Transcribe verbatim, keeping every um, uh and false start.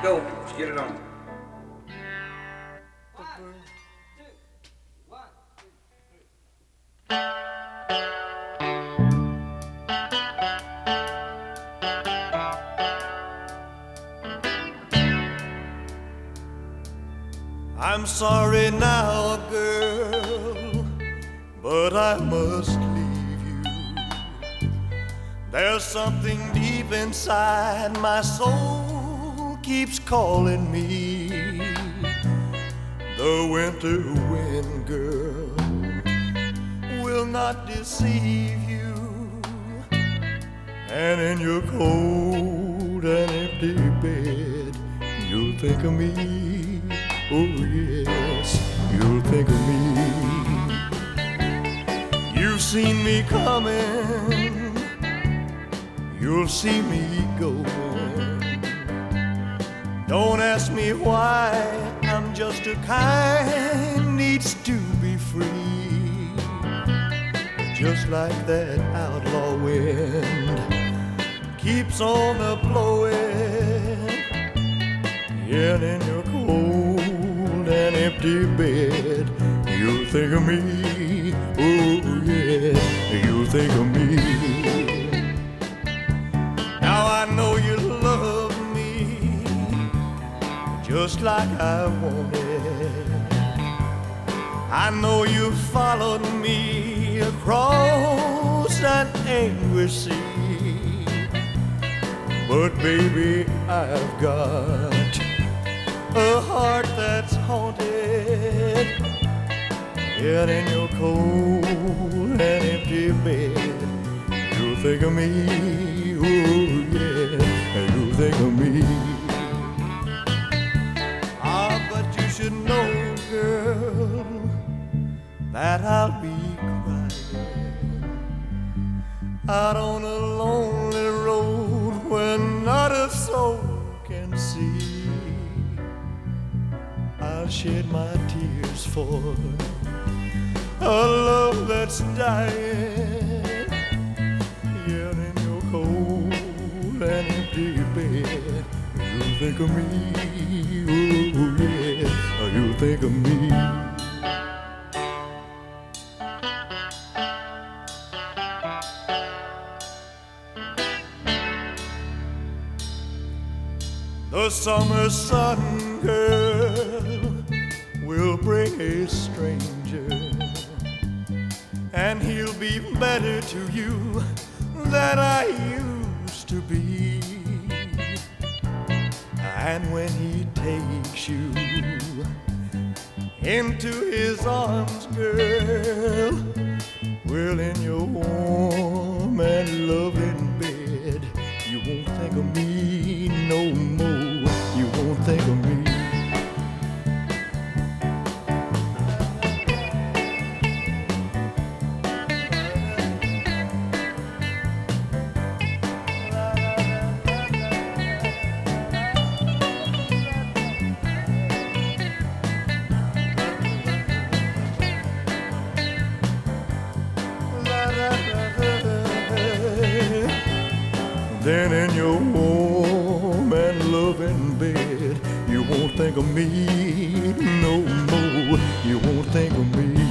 Go. Let's get it on. I'm sorry now, girl, but I must leave you. There's something deep inside my soul keeps calling me. The winter wind, girl, will not deceive you. And in your cold and empty bed, you'll think of me. Oh yes, you'll think of me. You've seen me coming, you'll see me going. Don't ask me why, I'm just a kind needs to be free. Just like that outlaw wind keeps on a blowing. Yeah, and in your cold and empty bed, you'll think of me. Oh yeah, you'll think of me. Now I know you love me just like I wanted. I know you followed me across an angry sea. But baby, I've got a heart that's haunted. Yet in your cold and empty bed, you'll think of me. Oh yeah, you'll think of me. Ah, but you should know, girl, that I'll be crying out on a lonely road where not a soul can see. I'll shed my tears for a love that's dying. Yet in your cold and empty bed, you'll think of me. Oh yeah, you'll think of me. The summer sun, girl, will bring a stranger, and he'll be better to you than I used to be. And when he takes you into his arms, girl, well, in your warm and loving bed, you won't think of me no more. You won't think of me. Then in your warm and loving bed, you won't think of me no more. You won't think of me.